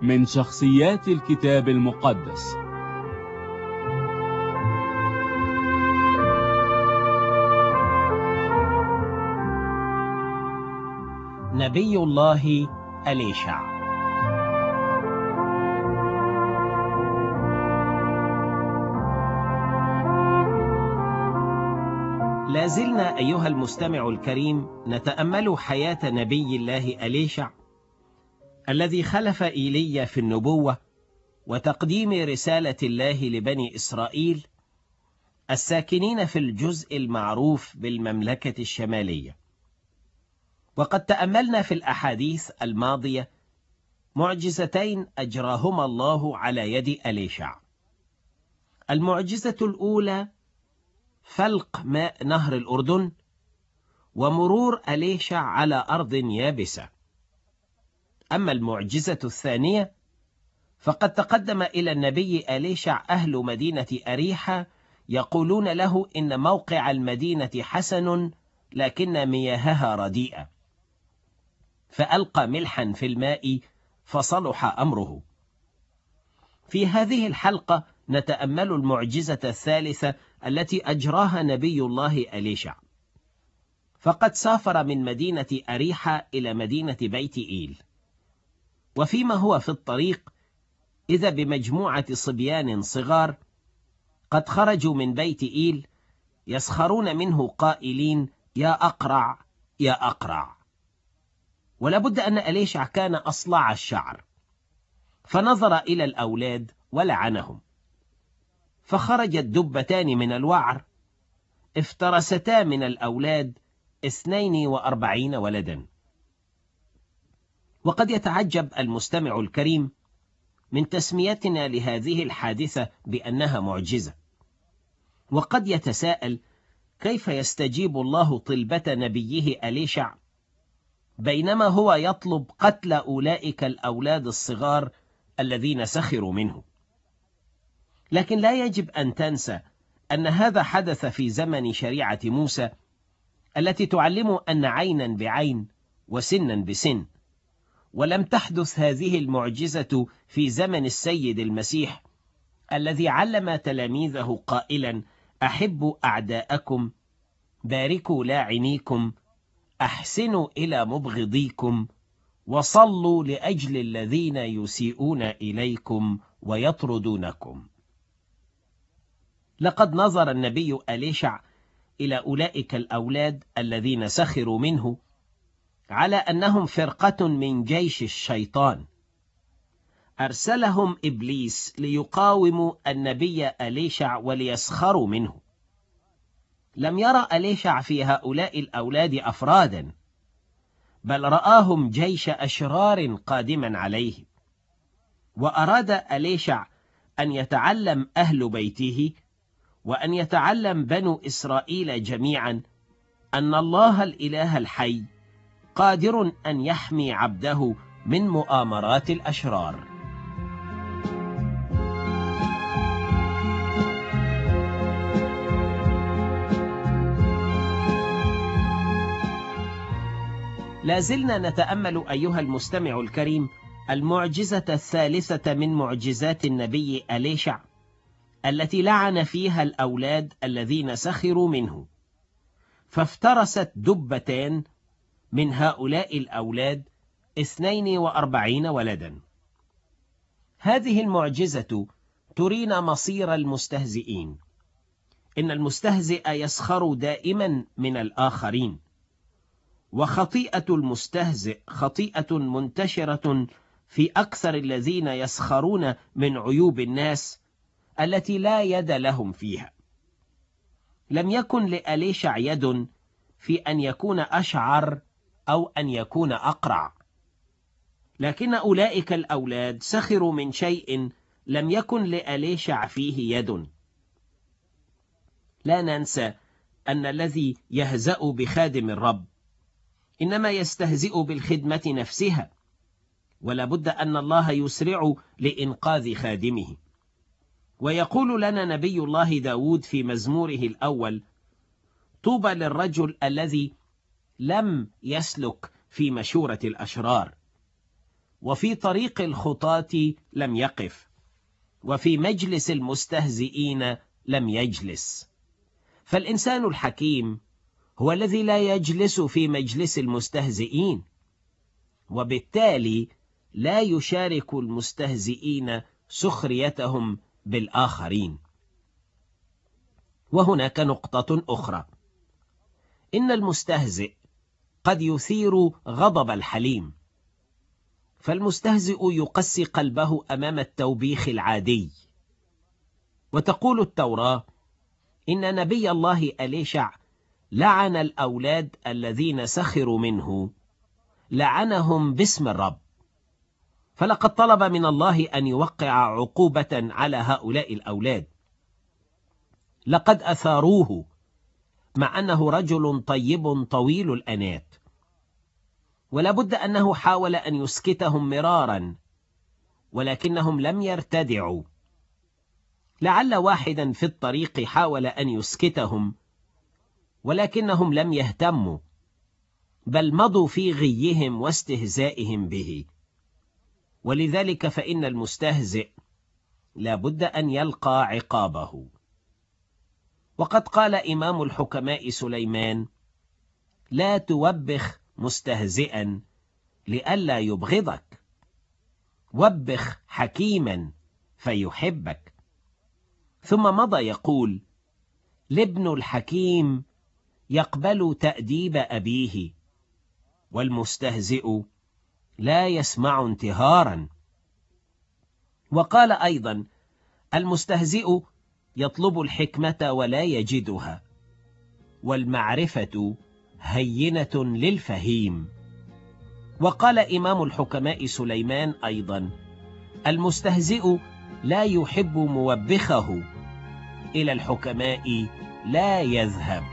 من شخصيات الكتاب المقدس. نبي الله أليشع. لازلنا أيها المستمع الكريم نتأمل حياة نبي الله أليشع الذي خلف إيليا في النبوة وتقديم رسالة الله لبني إسرائيل الساكنين في الجزء المعروف بالمملكة الشمالية. وقد تأملنا في الأحاديث الماضية معجزتين أجراهما الله على يد أليشع. المعجزة الأولى فلق ماء نهر الأردن ومرور أليشع على أرض يابسة. أما المعجزة الثانية فقد تقدم إلى النبي أليشع أهل مدينة أريحة يقولون له إن موقع المدينة حسن لكن مياهها رديئة، فألقى ملحا في الماء فصلح أمره. في هذه الحلقة نتأمل المعجزة الثالثة التي أجراها نبي الله أليشع. فقد سافر من مدينة أريحة إلى مدينة بيت إيل، وفيما هو في الطريق إذا بمجموعة صبيان صغار قد خرجوا من بيت إيل يسخرون منه قائلين: يا أقرع يا أقرع. ولابد أن أليشع كان أصلع الشعر، فنظر إلى الأولاد ولعنهم. فخرجت دبتان من الوعر افترستا من الأولاد 42 ولدا. وقد يتعجب المستمع الكريم من تسميتنا لهذه الحادثة بأنها معجزة، وقد يتساءل كيف يستجيب الله طلبة نبيه أليشع بينما هو يطلب قتل أولئك الأولاد الصغار الذين سخروا منه. لكن لا يجب أن تنسى أن هذا حدث في زمن شريعة موسى التي تعلم أن عينا بعين وسنا بسن، ولم تحدث هذه المعجزة في زمن السيد المسيح الذي علم تلاميذه قائلا: أحبوا أعداءكم، باركوا لاعنيكم، أحسنوا إلى مبغضيكم، وصلوا لأجل الذين يسيئون إليكم ويطردونكم. لقد نظر النبي أليشع إلى أولئك الأولاد الذين سخروا منه على أنهم فرقة من جيش الشيطان، أرسلهم إبليس ليقاوموا النبي أليشع وليسخروا منه. لم يرى أليشع في هؤلاء الأولاد أفرادا، بل رآهم جيش أشرار قادما عليه. وأراد أليشع أن يتعلم أهل بيته وأن يتعلم بنو إسرائيل جميعا أن الله الإله الحي قادر أن يحمي عبده من مؤامرات الأشرار. لازلنا نتأمل أيها المستمع الكريم المعجزة الثالثة من معجزات النبي أليشع التي لعن فيها الأولاد الذين سخروا منه، فافترست دبتان من هؤلاء الأولاد 42 ولدا. هذه المعجزة ترينا مصير المستهزئين. إن المستهزئ يسخر دائما من الآخرين، وخطيئة المستهزئ خطيئة منتشرة في أكثر الذين يسخرون من عيوب الناس التي لا يد لهم فيها. لم يكن لأليشع يد في أن يكون أشعر أو أن يكون أقرع، لكن أولئك الأولاد سخروا من شيء لم يكن لأليشع فيه يد. لا ننسى أن الذي يهزأ بخادم الرب إنما يستهزئ بالخدمة نفسها، ولا بد أن الله يسرع لإنقاذ خادمه. ويقول لنا نبي الله داود في مزموره الأول: طوبى للرجل الذي لم يسلك في مشورة الأشرار، وفي طريق الخطاة لم يقف، وفي مجلس المستهزئين لم يجلس. فالإنسان الحكيم هو الذي لا يجلس في مجلس المستهزئين، وبالتالي لا يشارك المستهزئين سخريتهم بالآخرين. وهناك نقطة أخرى، إن المستهزئ قد يثير غضب الحليم، فالمستهزئ يقسي قلبه أمام التوبيخ العادي. وتقول التوراة إن نبي الله أليشع لعن الأولاد الذين سخروا منه، لعنهم باسم الرب. فلقد طلب من الله أن يوقع عقوبة على هؤلاء الأولاد. لقد أثاروه مع أنه رجل طيب طويل الأنات، ولا بد أنه حاول أن يسكتهم مرارا، ولكنهم لم يرتدعوا. لعل واحدا في الطريق حاول أن يسكتهم، ولكنهم لم يهتموا، بل مضوا في غيهم واستهزائهم به. ولذلك فإن المستهزئ لا بد أن يلقى عقابه. وقد قال إمام الحكماء سليمان: لا توبخ مستهزئا لئلا يبغضك، وبخ حكيما فيحبك. ثم مضى يقول: الابن الحكيم يقبل تأديب أبيه، والمستهزئ لا يسمع انتهارا. وقال أيضا: المستهزئ يطلب الحكمة ولا يجدها، والمعرفة هينة للفهيم. وقال إمام الحكماء سليمان أيضا: المستهزئ لا يحب موبخه، إلى الحكماء لا يذهب.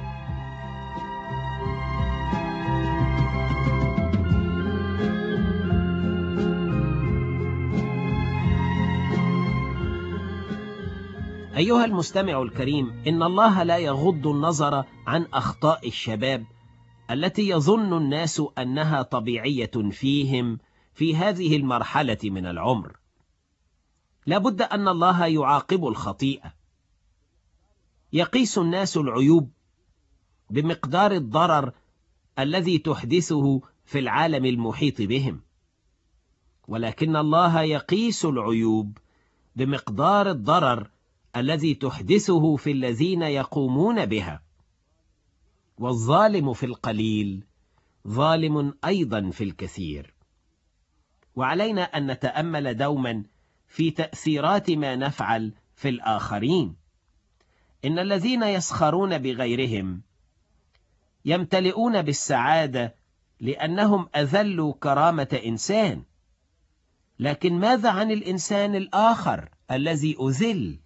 أيها المستمع الكريم، إن الله لا يغض النظر عن أخطاء الشباب التي يظن الناس أنها طبيعية فيهم في هذه المرحلة من العمر. لا بد أن الله يعاقب الخطيئة. يقيس الناس العيوب بمقدار الضرر الذي تحدثه في العالم المحيط بهم، ولكن الله يقيس العيوب بمقدار الضرر الذي تحدثه في الذين يقومون بها. والظالم في القليل ظالم أيضا في الكثير. وعلينا أن نتأمل دوما في تأثيرات ما نفعل في الآخرين. إن الذين يسخرون بغيرهم يمتلئون بالسعادة لأنهم أذلوا كرامة إنسان، لكن ماذا عن الإنسان الآخر الذي أذل؟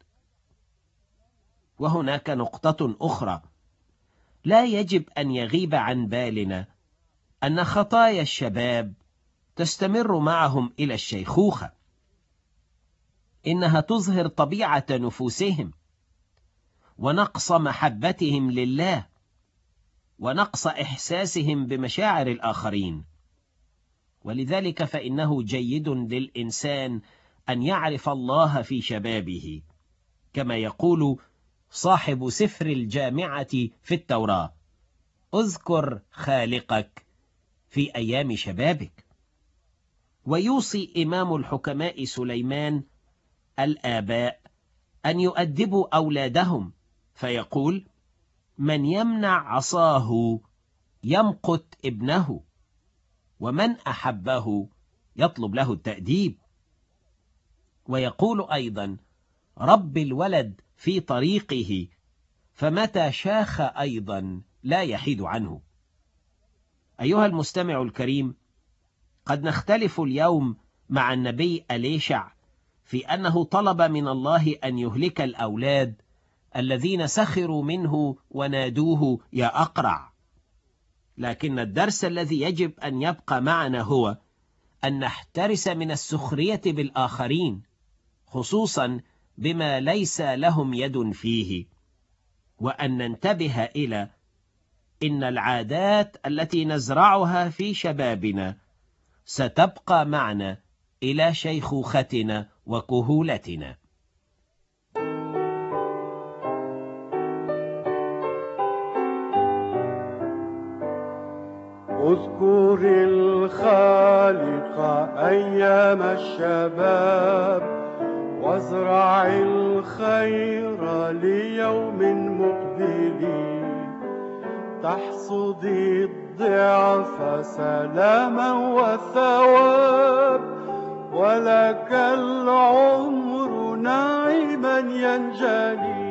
وهناك نقطة أخرى، لا يجب أن يغيب عن بالنا أن خطايا الشباب تستمر معهم إلى الشيخوخة. إنها تظهر طبيعة نفوسهم، ونقص محبتهم لله، ونقص إحساسهم بمشاعر الآخرين. ولذلك فإنه جيد للإنسان أن يعرف الله في شبابه، كما يقول صاحب سفر الجامعة في التوراة: اذكر خالقك في أيام شبابك. ويوصي إمام الحكماء سليمان الآباء أن يؤدبوا أولادهم، فيقول: من يمنع عصاه يمقت ابنه، ومن أحبه يطلب له التأديب. ويقول أيضا: رب الولد في طريقه، فمتى شاخ أيضا لا يحيد عنه. أيها المستمع الكريم، قد نختلف اليوم مع النبي أليشع في أنه طلب من الله أن يهلك الأولاد الذين سخروا منه ونادوه يا أقرع. لكن الدرس الذي يجب أن يبقى معنا هو أن نحترس من السخرية بالآخرين، خصوصا بما ليس لهم يد فيه، وأن ننتبه إلى إن العادات التي نزرعها في شبابنا ستبقى معنا إلى شيخوختنا وكهولتنا. اذكر الخالق أيام الشباب، وازرع الخير ليوم مقبل، تحصد الضعف سلاما وثواب، ولك العمر نعيما ينجلي.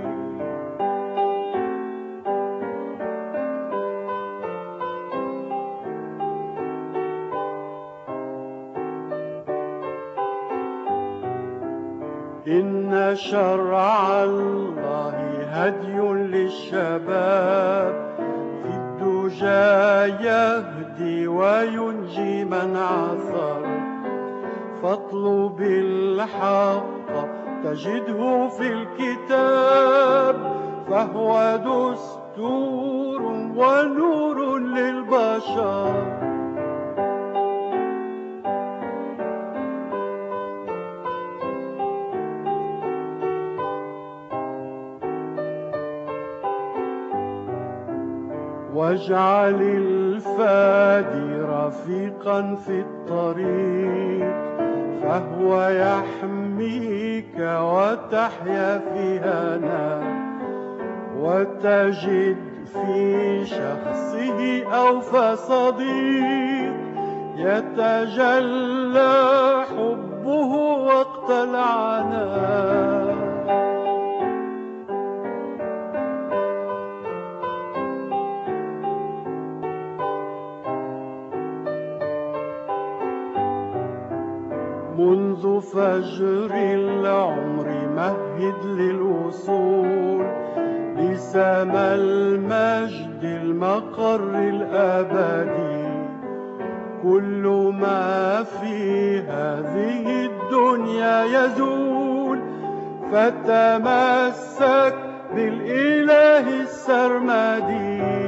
إن شرع الله هدي للشباب، في الدجى يهدي وينجي من عثر، فاطلب الحق تجده في الكتاب، فهو دستور ونور للبشر. واجعل الفادي رفيقا في الطريق، فهو يحميك وتحيا في هنا، وتجد في شخصه أوفى صديق، يتجلى حبه وقت العناء. منذ فجر العمر مهد للوصول لسما المجد المقر الأبدي، كل ما في هذه الدنيا يزول، فتمسك بالإله السرمدي.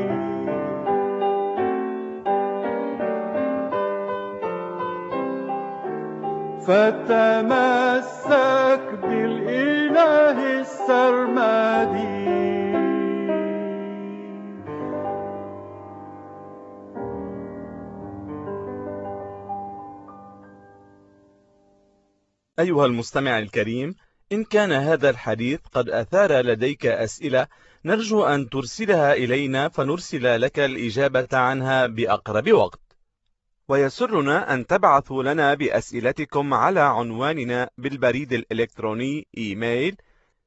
فتمسك بالإله السرمدي. أيها المستمع الكريم، إن كان هذا الحديث قد أثار لديك أسئلة، نرجو أن ترسلها إلينا فنرسل لك الإجابة عنها بأقرب وقت. ويسرنا أن تبعثوا لنا بأسئلتكم على عنواننا بالبريد الإلكتروني إيميل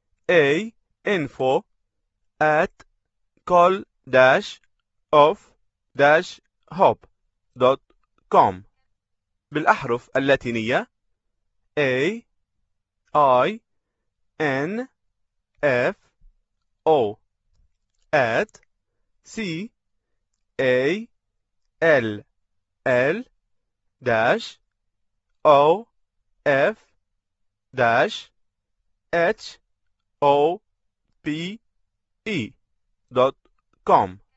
info@call-of-hope.com بالأحرف اللاتينية AINFO@CALL-OFF-HOPE.com.